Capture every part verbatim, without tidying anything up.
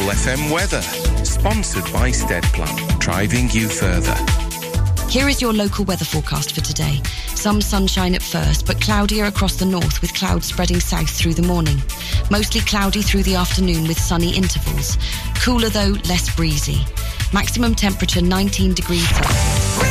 Ribble F M weather, sponsored by Steadplan, driving you further. Here is your local weather forecast for today. Some sunshine at first, but cloudier across the north with clouds spreading south through the morning. Mostly cloudy through the afternoon with sunny intervals. Cooler though, less breezy. Maximum temperature nineteen degrees Celsius.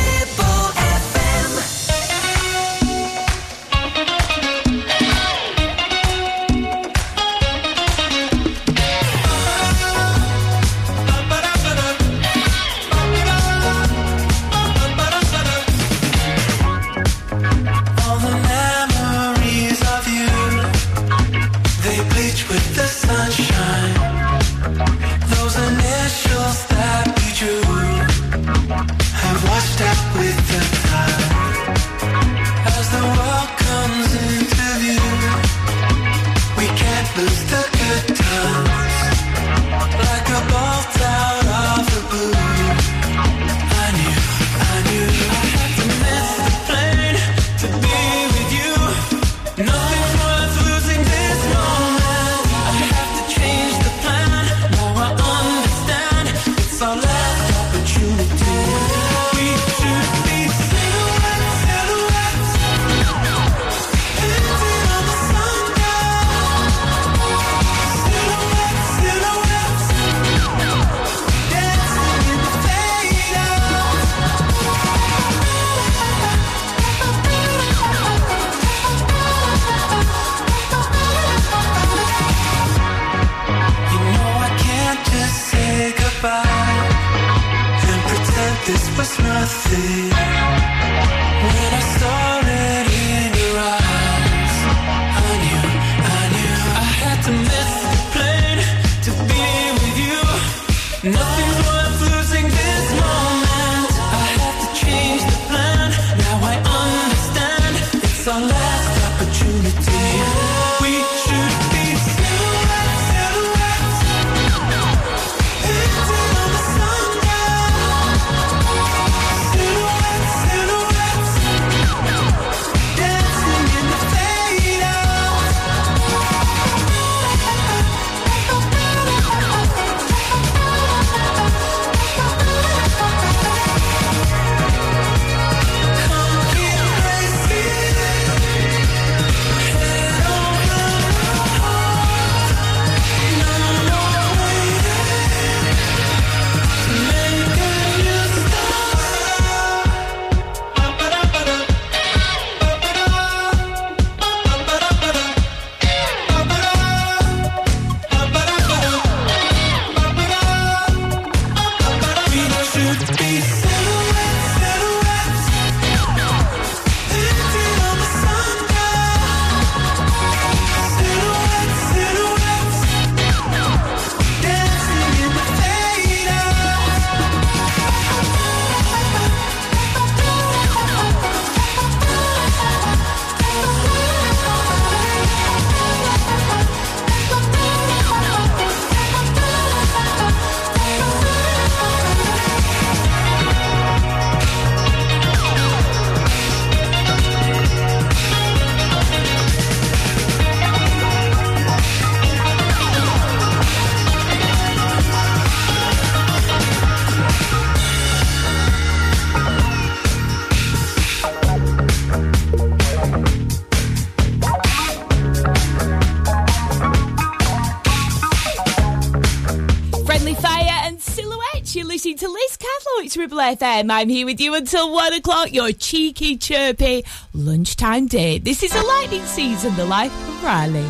Ribble F M. I'm here with you until one o'clock, your cheeky, chirpy lunchtime date. This is a lightning season, the life of Riley.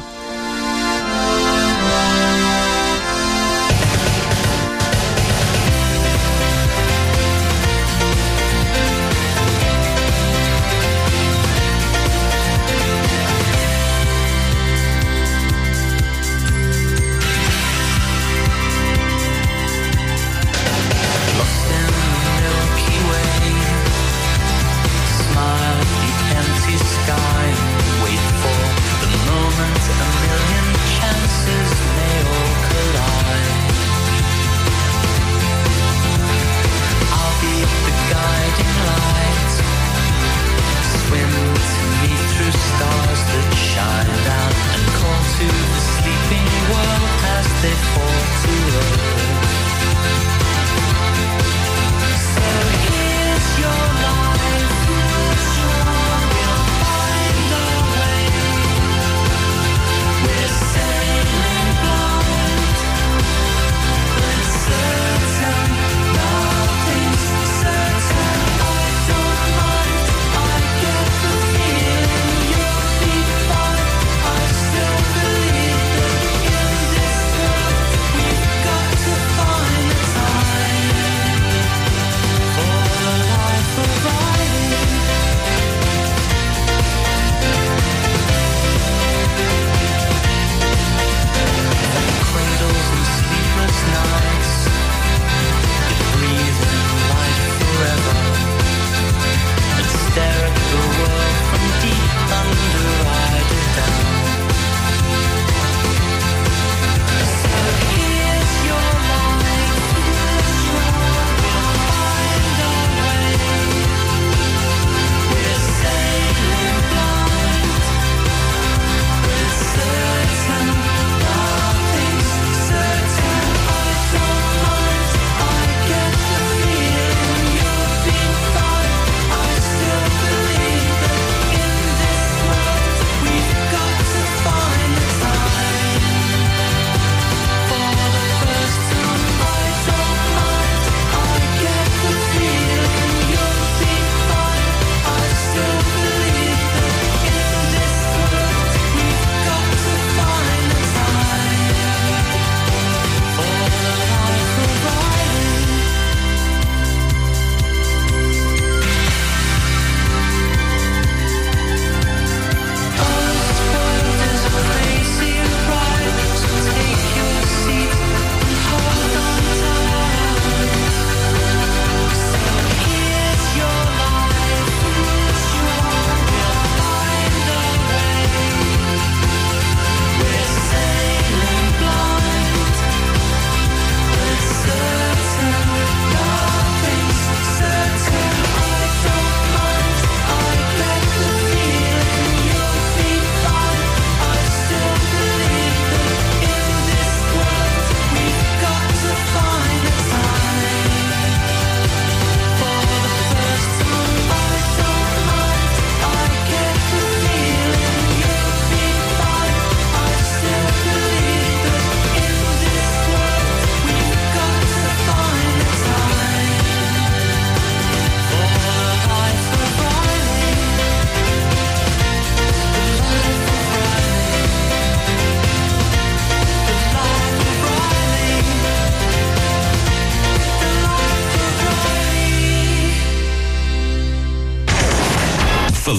Sky, wait for the moment.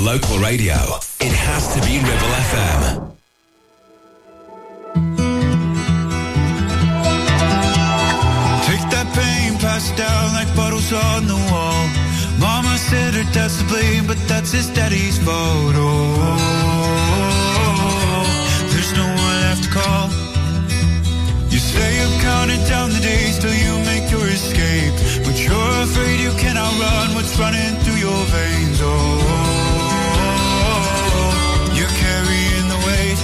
local radio, it has to be Ribble F M. Passed down like bottles on the wall. Mama said her dad's to blame, but that's his daddy's fault. Oh, there's no one left to call. You say you're counting down the days till you make your escape, but you're afraid you cannot run what's running through your veins. Oh, you're carrying the weight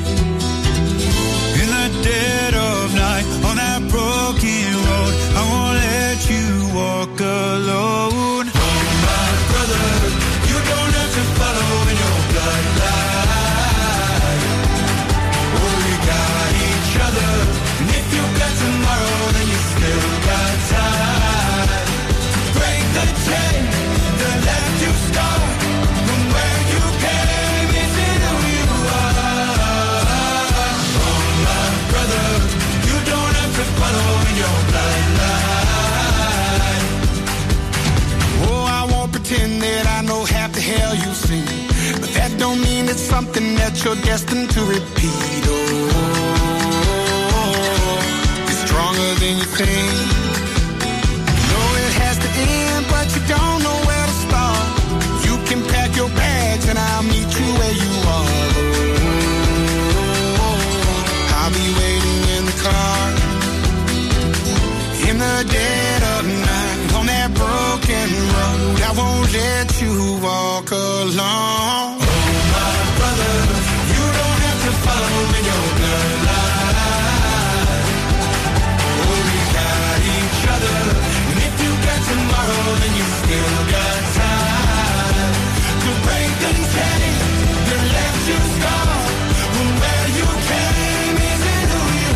in the dead of night on that broken road. I won't let you walk alone. Oh, my brother, you don't have to follow in your bloodline. Oh, we got each other, and if you got tomorrow, then you still got time. Break the chain that left you scarred from where you came into who you are. Oh, my brother, you don't have to follow in your bloodline. Oh, I won't pretend that I know half the hell you've seen, but that don't mean it's something that you're destined to repeat. Oh, you're stronger than you think. You know it has to end, but you don't know where to start. You can pack your bags and I'll meet you where you are. Oh, I'll be waiting in the car in the dead of night on that broken road. I won't let you walk alone. Oh, my brother, you don't have to follow in your bloodline. Oh, we got each other, and if you got tomorrow, then you still got time to break the chain that left you scarred from where you came isn't who you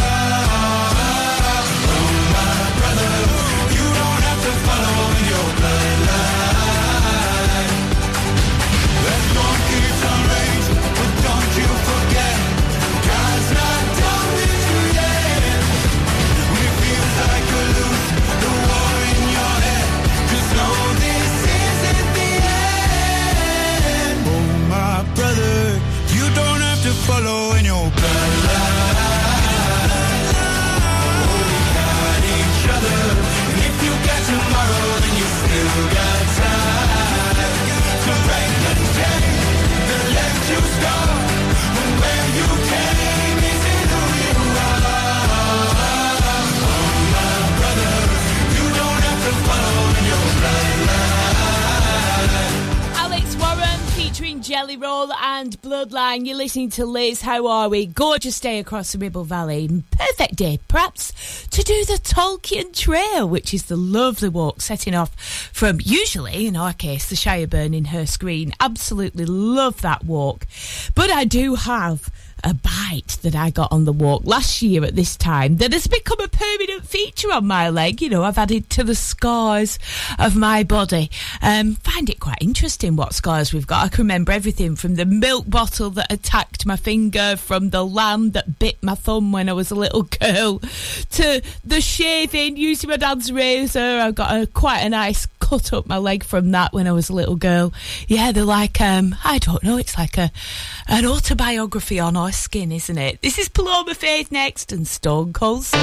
are. Oh, my brother, you don't have to follow in your bloodline. That storm keeps on raging, but don't you forget, God's not done with you yet. When it feels like you lose the war in your head, just know this isn't the end. Oh, my brother, you don't have to follow in your bloodline. Oh, we got each other, and if you got tomorrow, then you still got time to break the chain that left you scarred from where you came isn't who you are. Oh, my brother, you don't have to follow in your bloodline. Alex Warren featuring Jelly Roll and Bloodline. You're listening to Liz. How are we? Gorgeous day across the Ribble Valley. Perfect day, perhaps, to do the Tolkien Trail, which is the lovely walk setting off from, usually, in our case, the Shireburn in her screen. Absolutely love that walk. But I do have a bite that I got on the walk last year at this time that has become a permanent feature on my leg. You know, I've added to the scars of my body. Um, find it quite interesting what scars we've got. I can remember everything from the milk bottle that attacked my finger, from the lamb that bit my thumb when I was a little girl, to the shaving using my dad's razor. I got a, quite a nice cut up my leg from that when I was a little girl. Yeah, they're like, um, I don't know, it's like a an autobiography on our skin, isn't it? This is Paloma Faith next and Stone Cold Steve.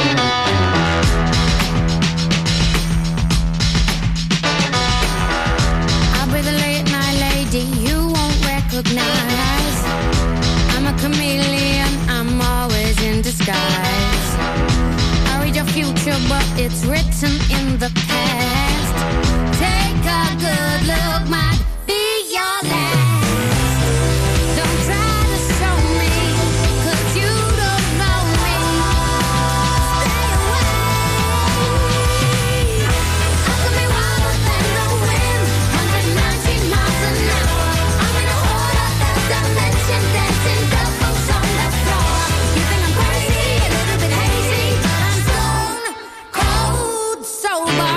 I'll be the late night lady you won't recognize. I'm a chameleon, I'm always in disguise. I read your future, but it's written in the past. Take a good look, might be your last. Don't try to show me, 'cause you don't know me. Stay away. I could be wilder than the wind, one hundred nineteen miles an hour. I'm in a whole other dimension, dancing doubles on the floor. You think I'm crazy, a little bit hazy? I'm stone cold sober.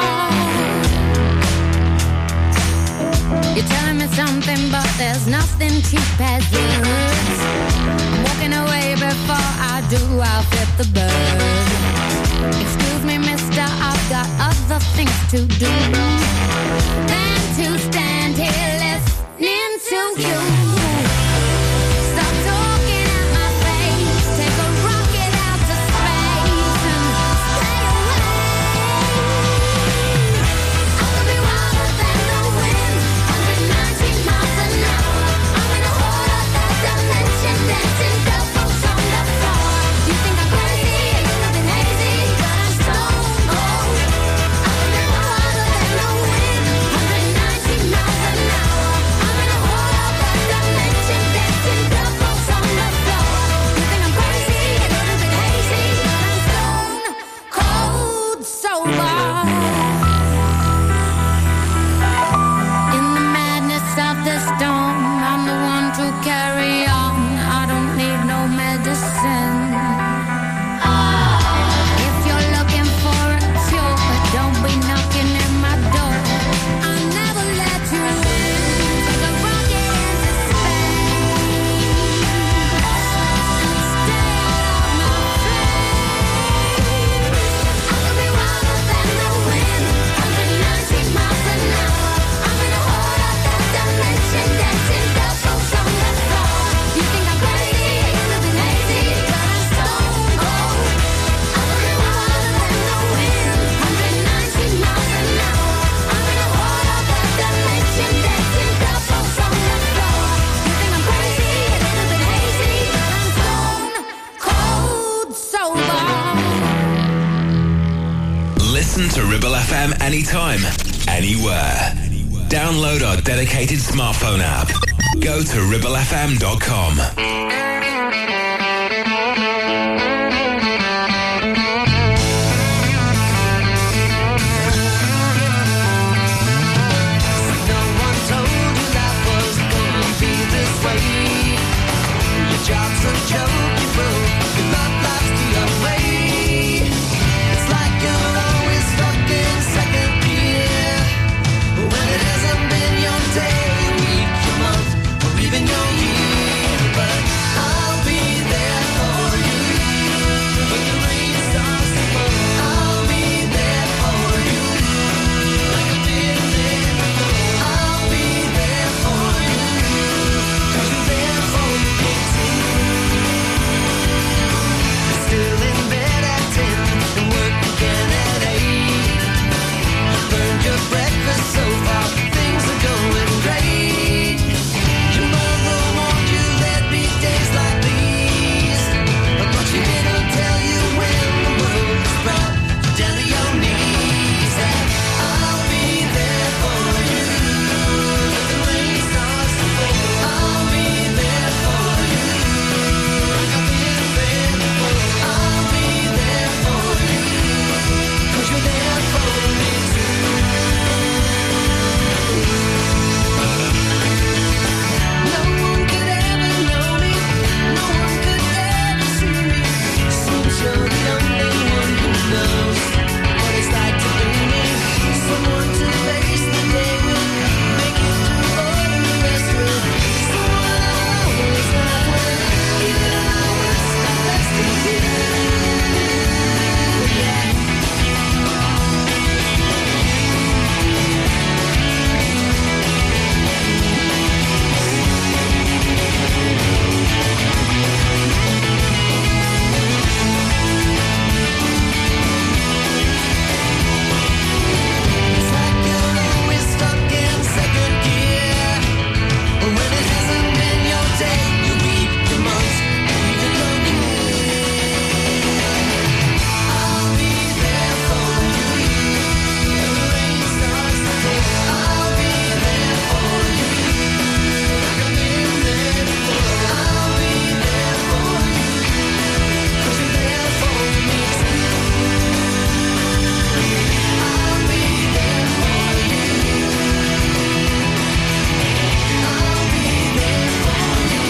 You're telling me something, but there's nothing cheap as words. I'm walking away before I do, I'll flip the bird. Excuse me, mister, I've got other things to do than to stand here listening to Listen to Ribble F M anytime, anywhere. Download our dedicated smartphone app. Go to ribble f m dot com. Job's a joke, you broke, your love life's the away. It's like you're always stuck in second gear. When it hasn't been your day, your week, your month, or even your year. But I'll be there for you. When the rain starts to fall, I'll be there for you. Like I've been there before, I'll be there for you. 'Cause you're there for me too. Still in bed at ten and work again at eight. Burned your breakfast so far, things are going great. Your mother warned you there'd be days like these, but she didn't tell you when the world was brought down to your knees. That I'll be there for you. When the rain starts to fall, I'll be there for you. Like I've been there before, I'll be there for you. 'Cause you're there for me too. No one could ever know me, no one could ever see me. Seems you're the only one who knows what it's like to be me. Someone to face the day with, make it through all the rest with. Someone I'll always laugh with, even though it's the best of you. Yeah. It's like you're always stuck in second gear. When it hasn't been your day, your week, your month, even your year. I'll be there for you. When the rain starts to fall, I'll be there for you. Like I've been there before, I'll be there for you. 'Cause you're there for me too. I'll be there for you. I'll be there for you.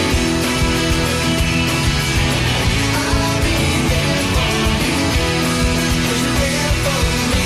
I'll be there for you. 'Cause you're there for me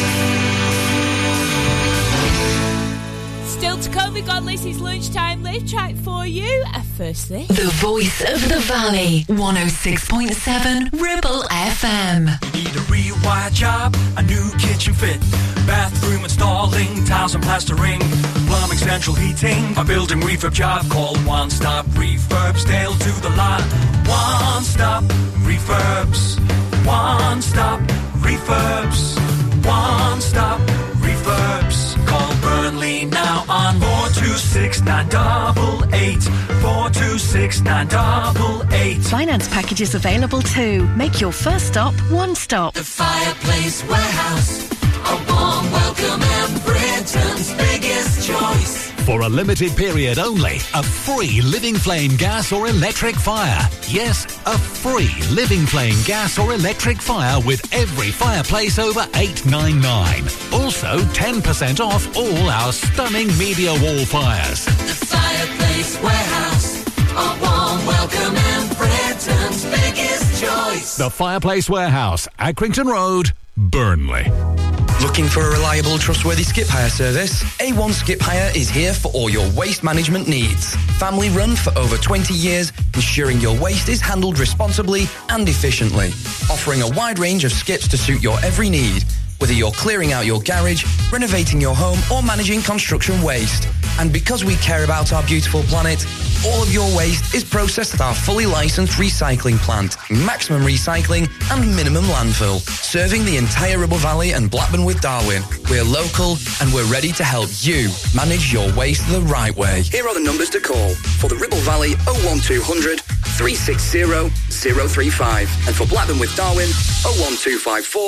too. Still to come, we got Lizzie's lunchtime live track for you. Uh, firstly, The voice of the valley, one oh six point seven Ribble F M. Need a rewire job, a new kitchen fit, bathroom installing, tiles and plastering, plumbing, central heating, a building refurb job. Call One Stop Refurbs, they'll do the lot. One Stop Refurbs, One Stop Refurbs, One Stop Refurbs. Call Burnley now on four two six nine eight eight, four two six nine eight eight. Finance packages available too. Make your first stop One Stop. The Fireplace Warehouse, a warm welcome and Britain's biggest choice. For a limited period only, a free Living Flame gas or electric fire. Yes, a free Living Flame gas or electric fire with every fireplace over eight ninety-nine. Also, ten percent off all our stunning media wall fires. The Fireplace Warehouse, a warm welcome and Britain's biggest choice. The Fireplace Warehouse, Accrington Road, Burnley. Looking for a reliable, trustworthy skip hire service? A one Skip Hire is here for all your waste management needs. Family run for over twenty years, ensuring your waste is handled responsibly and efficiently. Offering a wide range of skips to suit your every need. Whether you're clearing out your garage, renovating your home, or managing construction waste. And because we care about our beautiful planet, all of your waste is processed at our fully licensed recycling plant, maximum recycling and minimum landfill, serving the entire Ribble Valley and Blackburn with Darwen. We're local and we're ready to help you manage your waste the right way. Here are the numbers to call. For the Ribble Valley, oh one two hundred, three six zero, zero three five. And for Blackburn with Darwen, oh one two five four,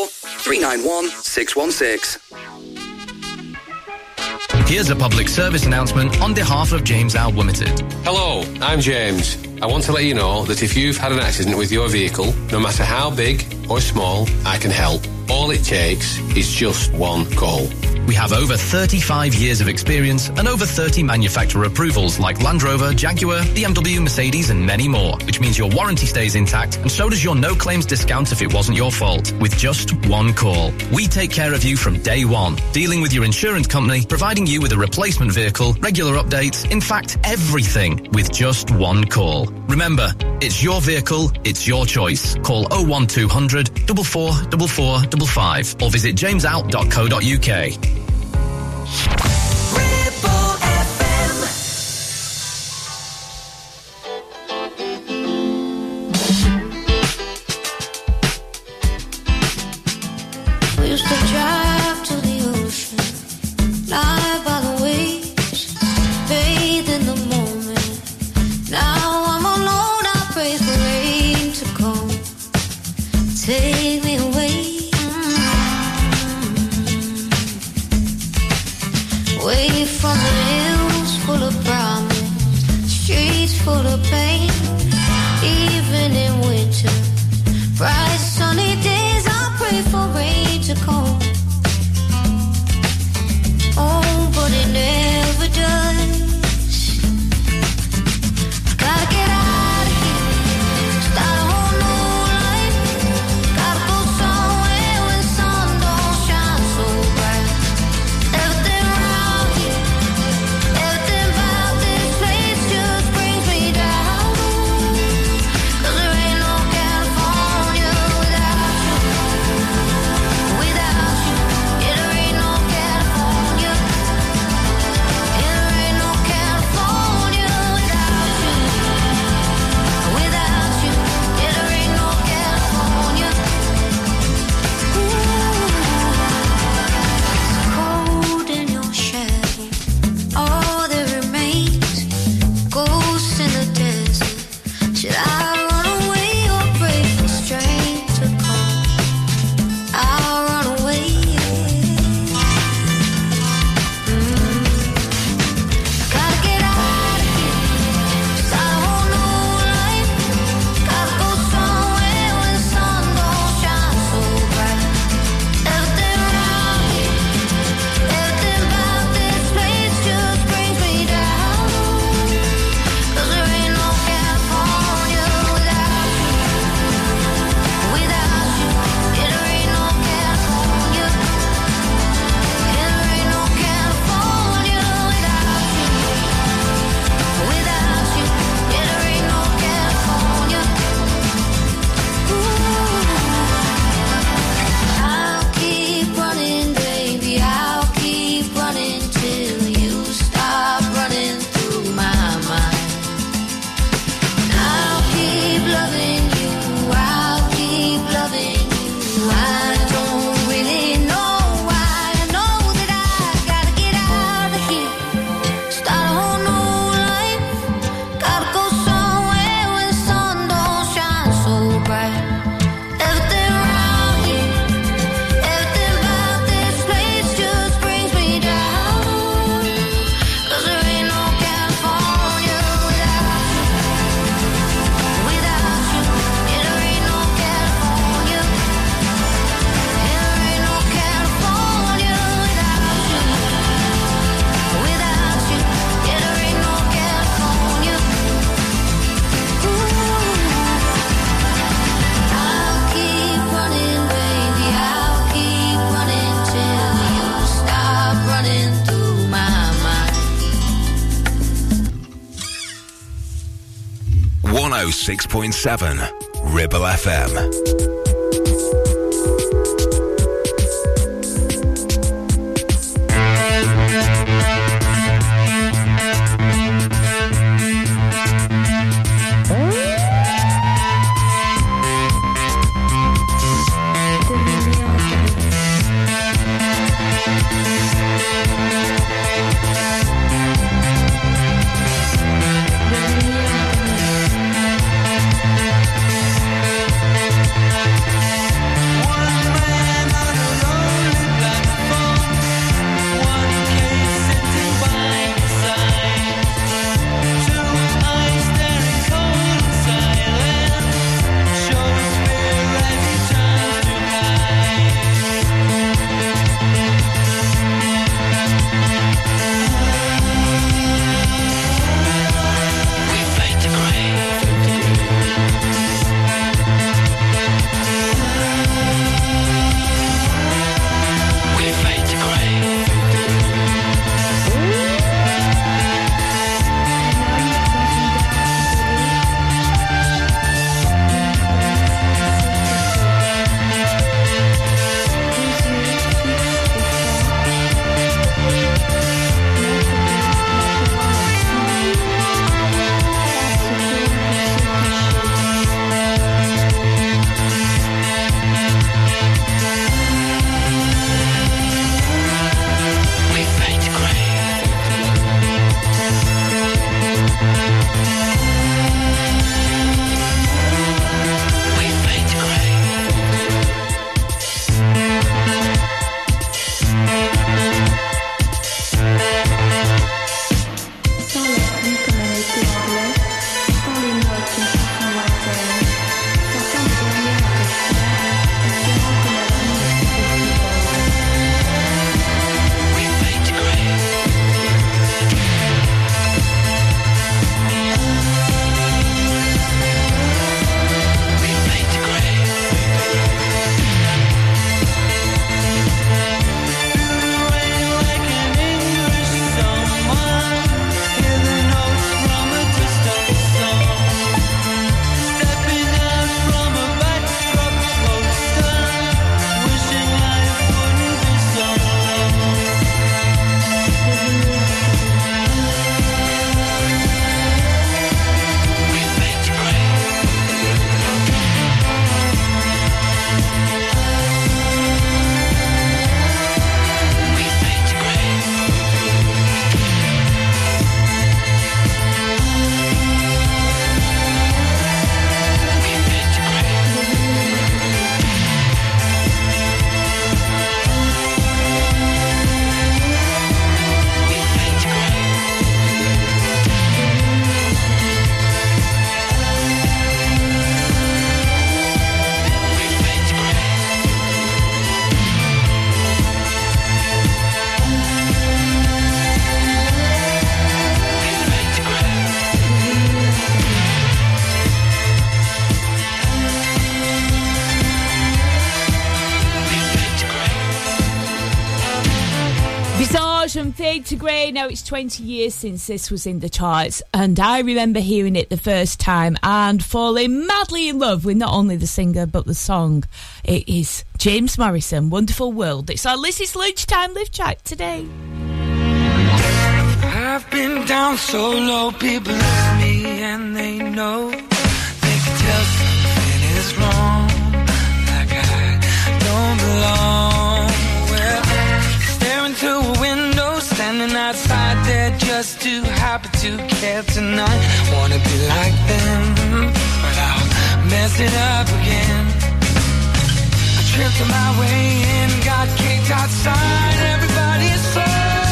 three nine one, six one six. Here's a public service announcement on behalf of James Howe Limited. Hello, I'm James. I want to let you know that if you've had an accident with your vehicle, no matter how big or small, I can help. All it takes is just one call. We have over thirty-five years of experience and over thirty manufacturer approvals like Land Rover, Jaguar, B M W, Mercedes and many more, which means your warranty stays intact and so does your no-claims discount if it wasn't your fault, with just one call. We take care of you from day one, dealing with your insurance company, providing you with a replacement vehicle, regular updates, in fact, everything with just one call. Remember, it's your vehicle, it's your choice. Call oh one two hundred, four four four four five five or visit james out dot co dot uk. We used to drive to the ocean, lie by the waves, bathe in the moment. Now I'm alone, I pray for rain to come, take me away. Away from the hills full of promise, streets full of pain. Even in winter, bright sunny days, I pray for rain to come. Oh, but it never does. Gotta get out of here, start a whole new life. Gotta go somewhere where the sun don't shine so bright. Everything around here, everything about this place just brings me down. 'Cause there ain't no California without you, without you. Yeah, there ain't no California, yeah, there ain't no California without you, without you. Yeah, there ain't no California. Ooh, cold in your shadow, all that remains, ghosts in the desert. Should I run away or pray for strength to come? I'll run away. Mm. Gotta get out of here, start a whole new life. Gotta go somewhere where the sun don't shine so bright. Everything around here, everything about this place just brings me down. 'Cause there ain't no California without you, without you. Yeah, there ain't no California, yeah, there ain't no California without you, without you. Yeah, there ain't no California. Ooh, I'll keep running, baby, I'll keep running till you stop running through my mind. I'll keep loving you, I'll keep loving you. I don't really know why. I know that I gotta get out of here, start a whole new life. Gotta go somewhere where the sun don't shine so bright. Everything around here, everything about this place just brings me down. 'Cause there ain't no California without you, without you. Yeah, there ain't no California, yeah, there ain't no California without you, without you. Yeah, there ain't no California. Ooh, I'll keep running, baby, I'll keep running till you stop running through my mind. one oh six point seven Ribble F M. That's from Fade to Grey. Now it's twenty years since this was in the charts, and I remember hearing it the first time and falling madly in love with not only the singer but the song. It is James Morrison, Wonderful World. It's our Lizzie's Lunchtime Live Track today. I've been down so low, people look at me and they know. They can tell something is wrong, like I don't belong. Well, staring through a window, standing outside there just too happy to care tonight. Wanna be like them, but I'll mess it up again. I tripped on my way in, got kicked outside, everybody's so.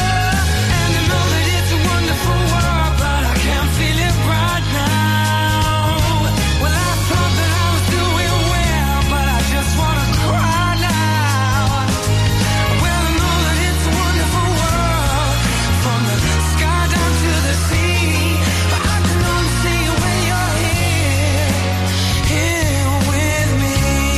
Wonderful world, but I can't feel it right now. Well, I thought that I was doing well, but I just wanna cry now. Well, I know that it's a wonderful world, from the sky down to the sea, but I can only see you when you're here, here with me.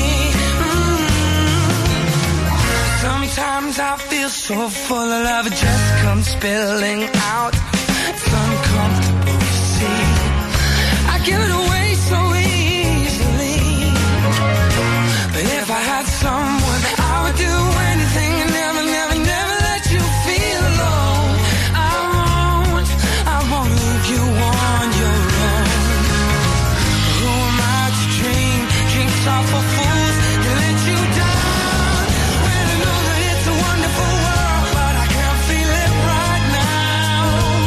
Mm-hmm. Sometimes I feel so full of love, it just comes spilling out. It's uncomfortable to see. I give it away so easily. But if I had someone, I would do anything and never, never, never let you feel alone. I won't, I won't leave you on your own. Who am I to dream? Drinks off for fools to let you down. Well, I know that it's a wonderful world, but I can't feel it right now.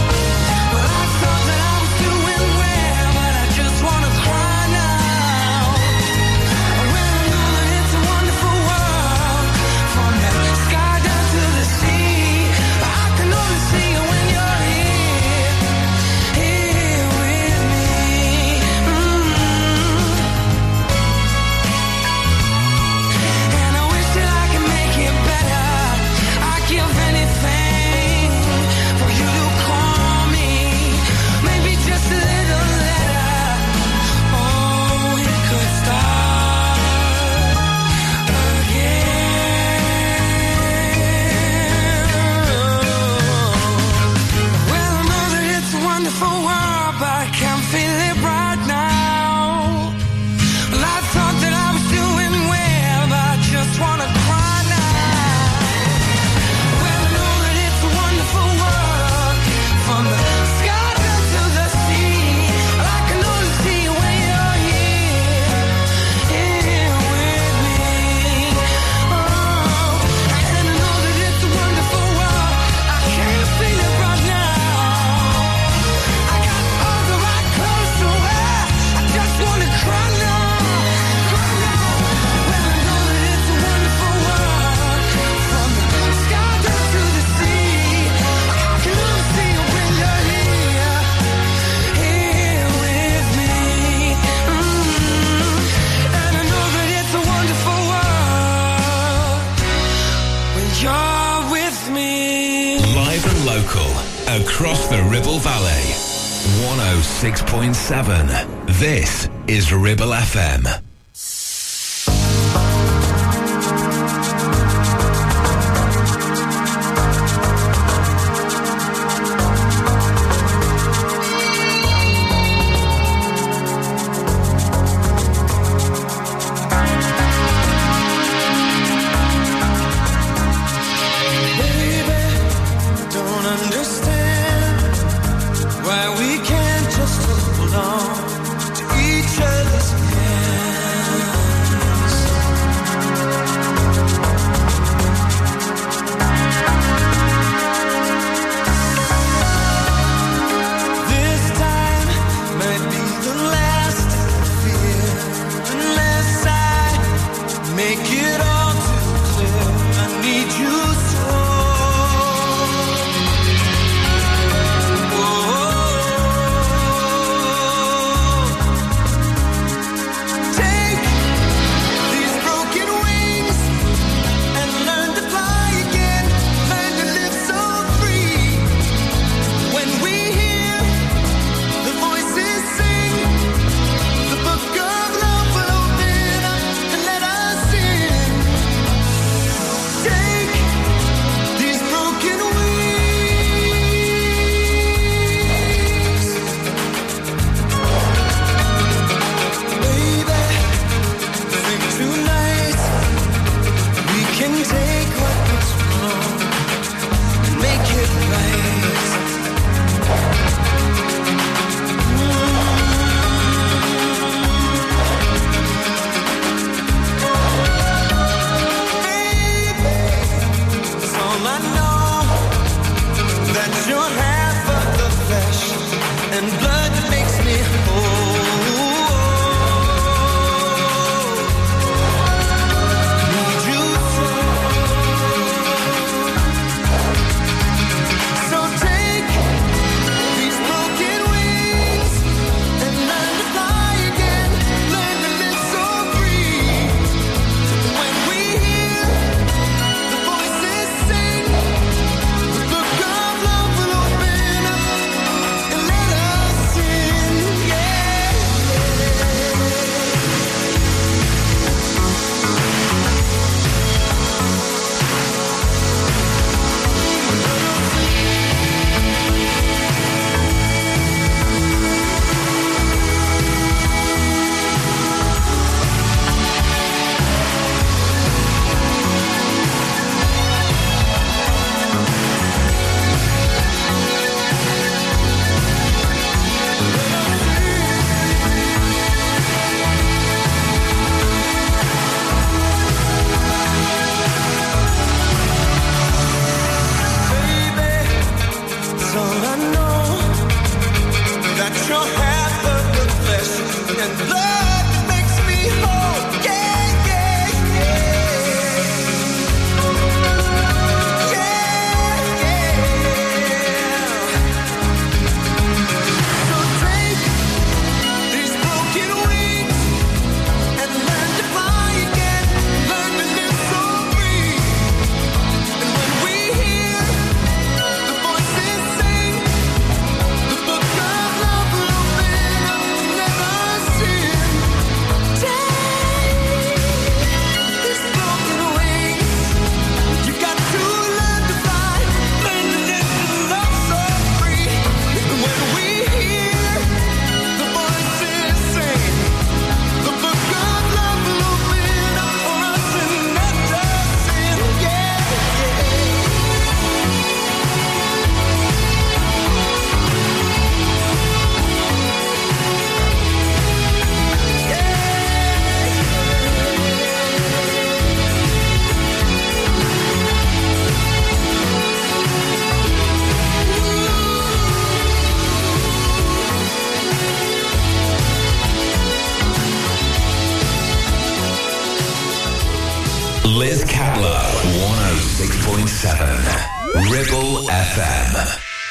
Across the Ribble Valley. one oh six point seven. This is Ribble F M. Why we can't just hold on to each other's hand. Liz Catler, one oh six point seven. Ribble F M.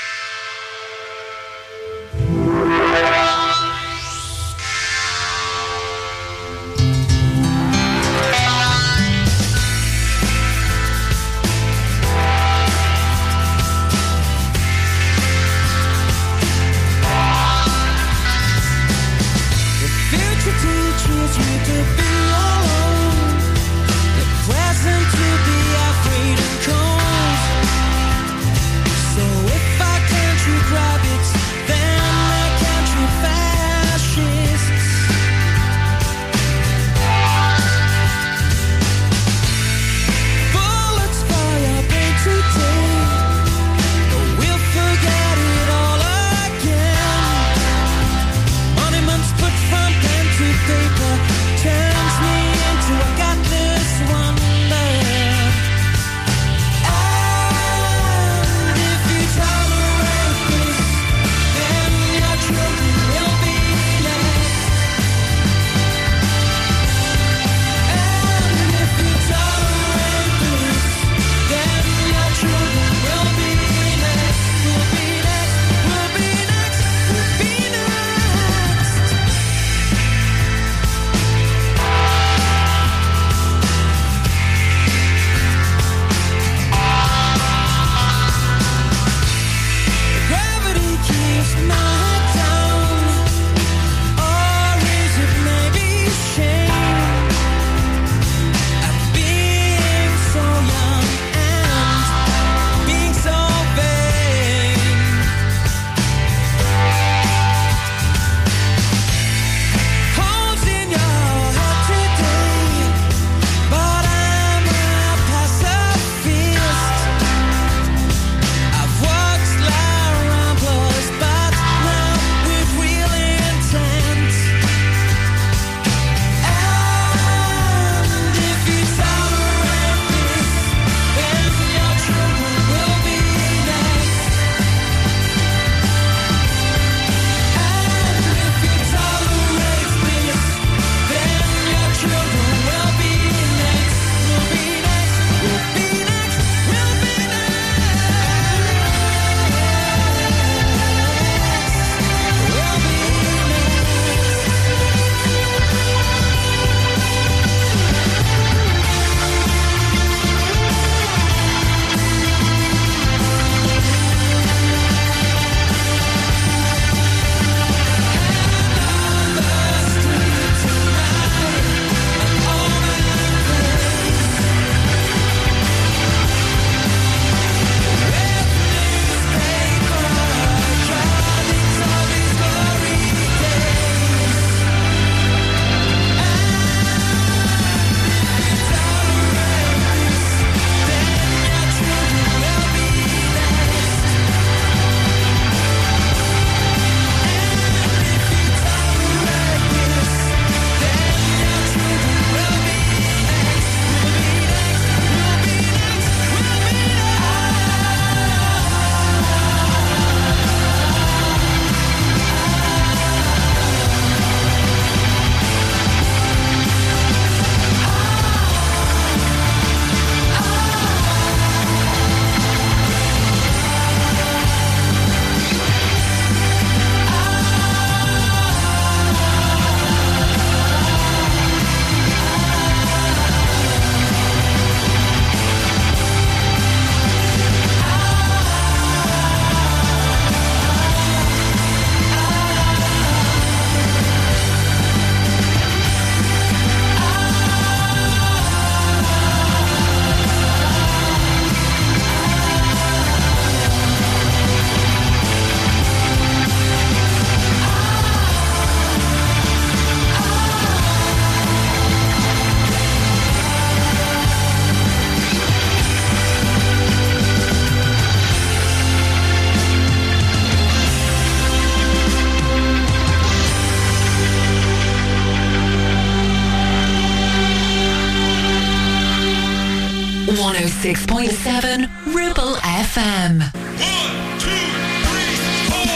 one oh six point seven Ribble F M.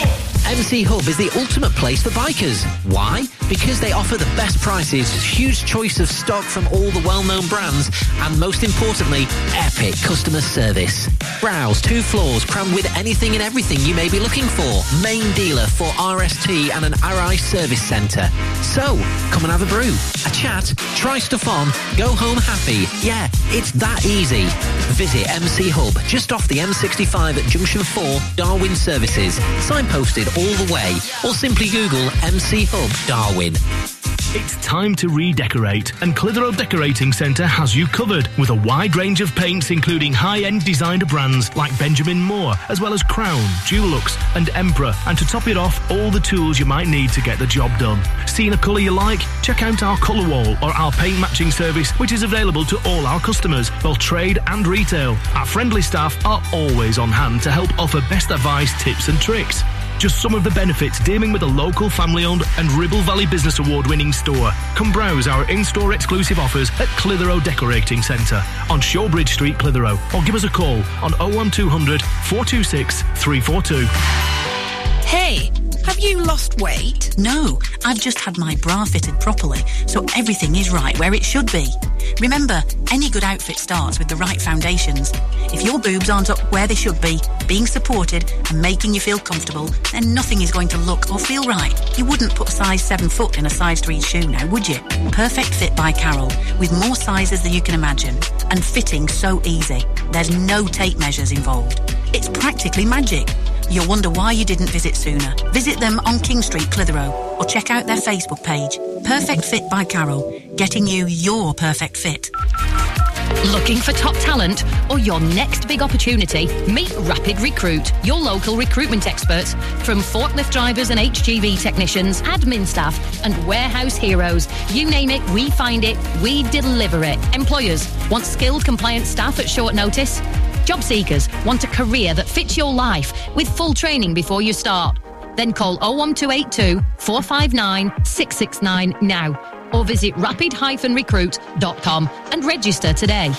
M C Hub is the ultimate place for bikers. Why? Because they offer the best prices, huge choice of stock from all the well-known brands, and most importantly, epic customer service. Browse two floors crammed with anything and everything you may be looking for. Main dealer for R S T and an R I service centre. So, come and have a brew, a chat, try stuff on, go home happy. Yeah, it's that easy. Visit M C Hub, just off the M sixty-five at Junction four, Darwin Services. Signposted all the way, or simply Google M C Hub Darwin. It's time to redecorate, and Clitheroe Decorating Centre has you covered with a wide range of paints including high-end designer brands like Benjamin Moore, as well as Crown, Dulux and Emperor, and to top it off, all the tools you might need to get the job done. Seeing a colour you like? Check out our colour wall or our paint matching service, which is available to all our customers, both trade and retail. Our friendly staff are always on hand to help offer best advice, tips and tricks. Just some of the benefits dealing with a local family-owned and Ribble Valley Business Award-winning store. Come browse our in-store exclusive offers at Clitheroe Decorating Centre on Shawbridge Street, Clitheroe, or give us a call on oh one two hundred, four two six, three four two. Hey, have you lost weight? No, I've just had my bra fitted properly, so everything is right where it should be. Remember, any good outfit starts with the right foundations. If your boobs aren't up where they should be, being supported and making you feel comfortable, then nothing is going to look or feel right. You wouldn't put a size seven foot in a size three shoe now, would you? Perfect Fit by Carol, with more sizes than you can imagine, and fitting so easy. There's no tape measures involved. It's practically magic. You'll wonder why you didn't visit sooner. Visit them on King Street, Clitheroe, or check out their Facebook page. Perfect Fit by Carol, getting you your perfect fit. Looking for top talent or your next big opportunity? Meet Rapid Recruit, your local recruitment experts. From forklift drivers and H G V technicians, admin staff and warehouse heroes. You name it, we find it, we deliver it. Employers want skilled, compliant staff at short notice? Job seekers want a career that fits your life with full training before you start? Then call oh one two eight two, four five nine, six six nine now or visit rapid dash recruit dot com and register today.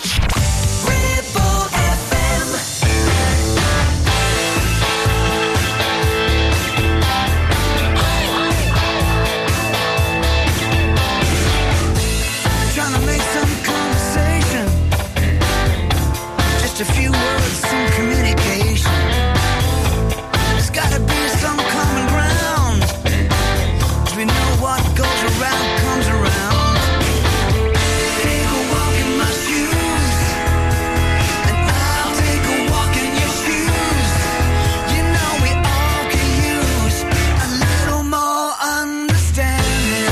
Trying to make some conversation, just a few words, some communication. There's gotta be some common ground, 'cause we know what goes around comes around. Take a walk in my shoes, and I'll take a walk in your shoes. You know we all can use a little more understanding.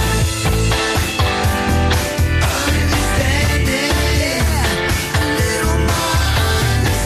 Understanding, yeah, a little more understanding.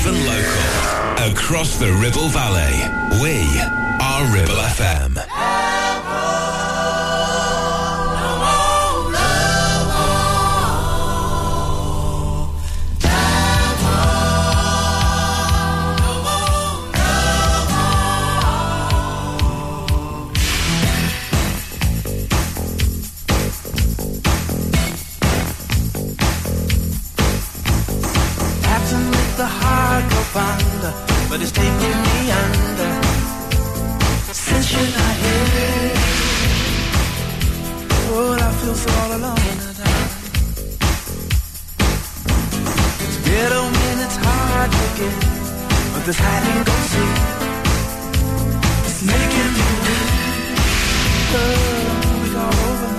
Live and local. Across the Ribble Valley. We are Ribble F M. The heart go fonder, but it's taking me under. Since you're not here, oh, I feel so all alone at times. It's bitter when it's hard to get, but this hide and go see, it's making me weak. Oh, it's all over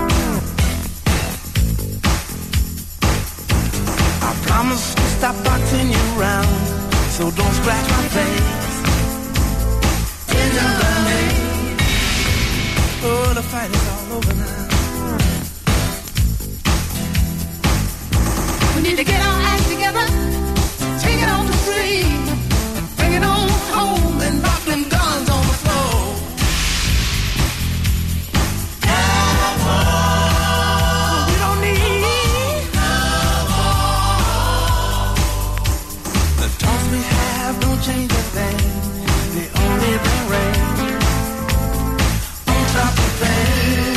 now. I promise to stop boxing you round, so don't scratch my face. In the rain, oh, the fight is all over now. We need to get our act together, take it on the street, bring it on home and rock them guns on the floor. We don't need the talks we have, don't change a thing. They only bring rain on top of pain.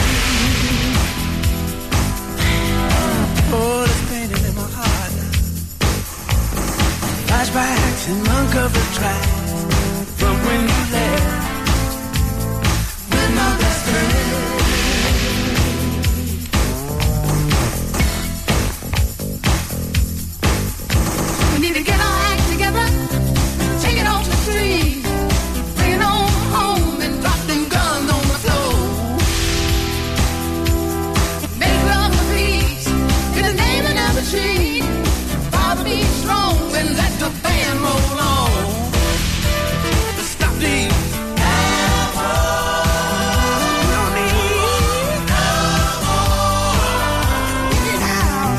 Oh, this pain is in my heart now. Flashbacks and uncovered tracks from when you left with my best friend. We need to get our act together, take it off the street, bring it on home and drop them guns on the floor. Make love for peace, in the name of never cheat. Father be strong and let the band roll on. Stop these. We don't need get out.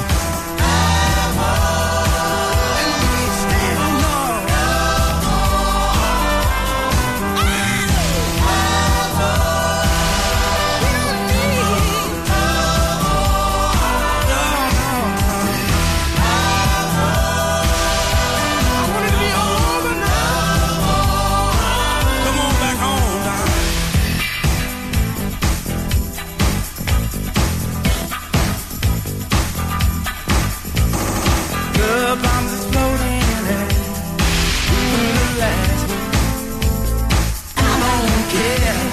And we can't stand no the bombs exploding in it. We're the last one. I don't care.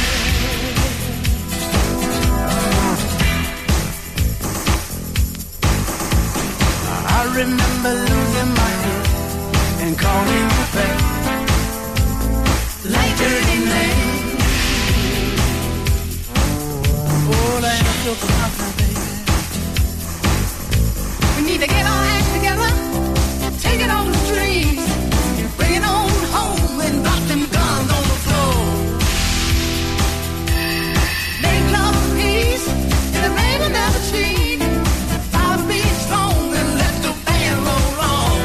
I remember losing my head and calling you back like dirty name. Oh, that ain't so confident, baby. We need to get our act together, take it on the streets, bring it on home and drop them guns on the floor. Make love and peace, in the rain and never cheat. I'll be strong and let the band roll on.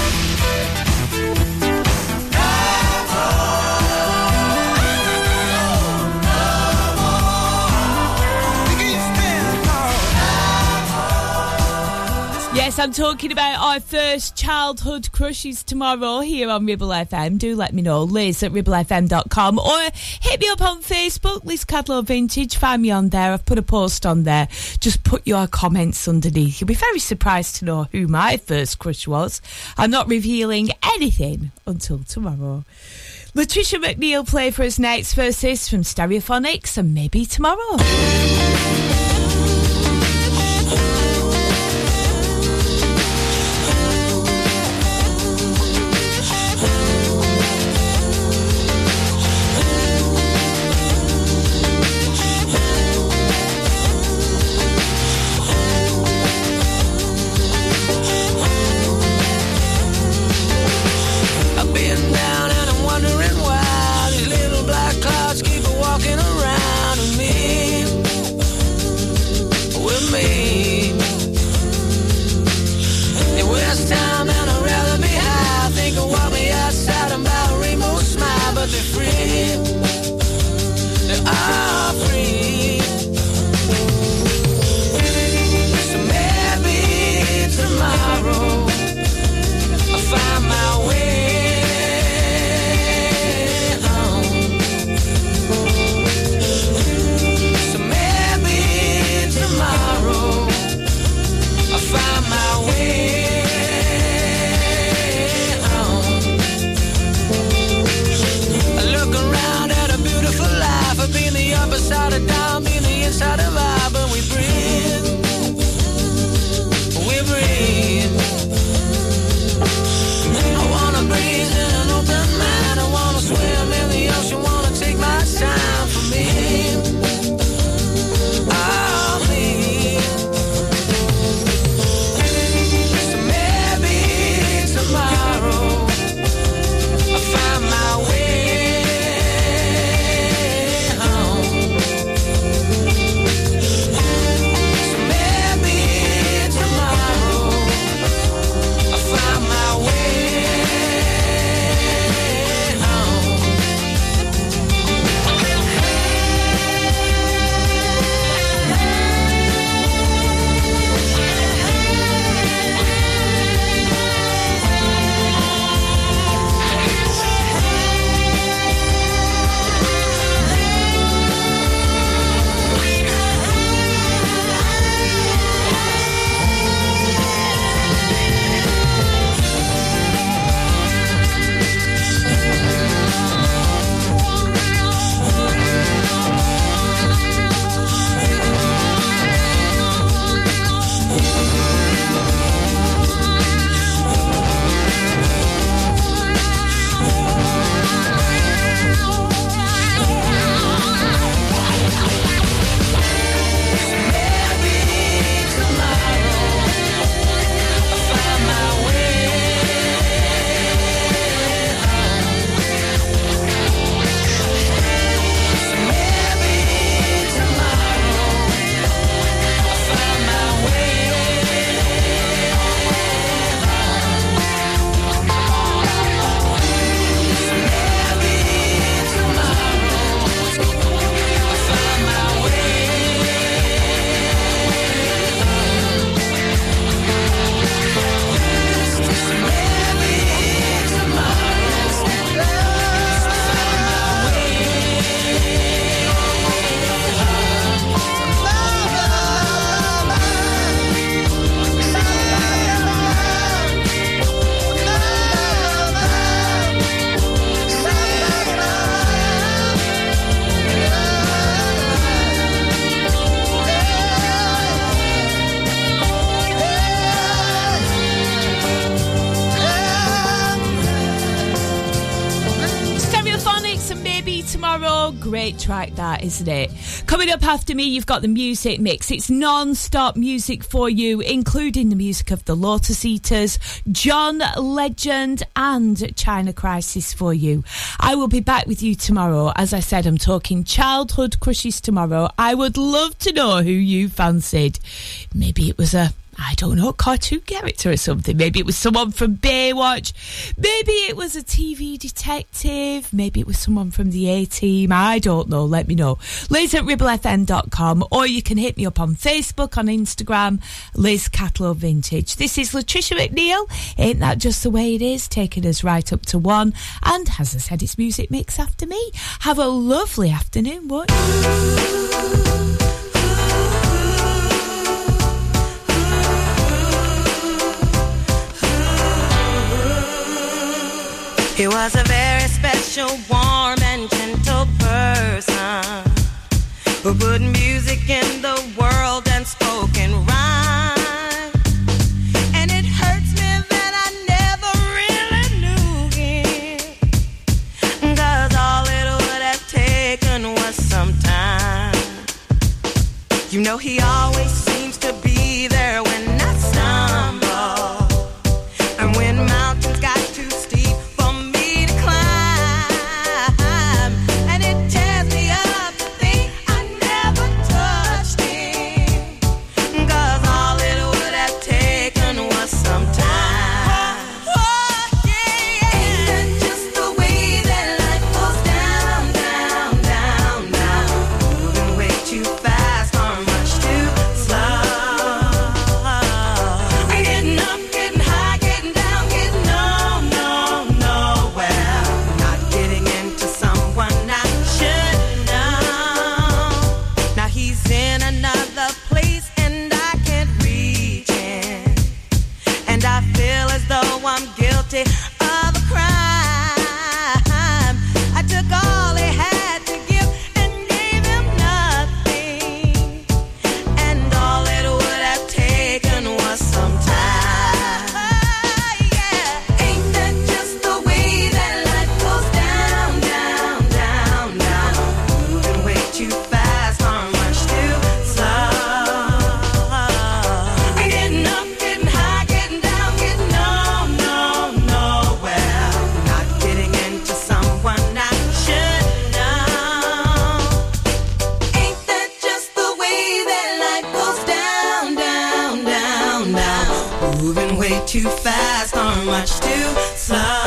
Yes, I'm talking about our first childhood crushes tomorrow here on Ribble F M. Do let me know, Liz at ribble f m dot com, or hit me up on Facebook, Liz Cadlow Vintage. Find me on there. I've put a post on there. Just put your comments underneath. You'll be very surprised to know who my first crush was. I'm not revealing anything until tomorrow. Latricia McNeil play for us next. First this from Stereophonics and Maybe Tomorrow. I've been down and I'm wondering why these little black clouds keep walking around with me, with me. great track that, isn't it? Coming up after me, you've got the music mix. It's non-stop music for you, including the music of the Lotus Eaters, John Legend and China Crisis for you. I will be back with you tomorrow. As I said, I'm talking childhood crushes tomorrow. I would love to know who you fancied. Maybe it was a I don't know, cartoon character or something. Maybe it was someone from Baywatch. Maybe it was a T V detective. Maybe it was someone from the A-Team. I don't know. Let me know. Liz at ribble f m dot com, or you can hit me up on Facebook, on Instagram, Liz Catlow Vintage. This is Latricia McNeil. Ain't that just the way it is? Taking us right up to one. And as I said, it's music mix after me. Have a lovely afternoon, won't you? He was a very special, warm and gentle person who put music in the world and spoke in rhyme. And it hurts me that I never really knew him, 'cause all it would have taken was some time. You know he always seems to be there when I stumble, and when mountains got too steep for me to climb, and it tears me up to think I never touched him, 'cause all it would have taken was some time. Oh, yeah. Ain't that just the way that life goes down, down, down, down, moving way too fast or much too slow. I'm getting up, getting high, getting down, getting no, no, nowhere. Not getting into someone I should know. Now he's in another place and I can't reach him, and I feel as though I'm guilty of a crime. I took all he had to give and gave him nothing, and all it would have taken was some time. Yeah. Ain't that just the way that life goes down, down, down, down, moving way too fast or much too slow. I'm getting up, getting high, getting down, getting no, no, nowhere. Not getting into someone I should know. Ain't that just the way that life goes down, down, down, down, moving way too fast or much too slow.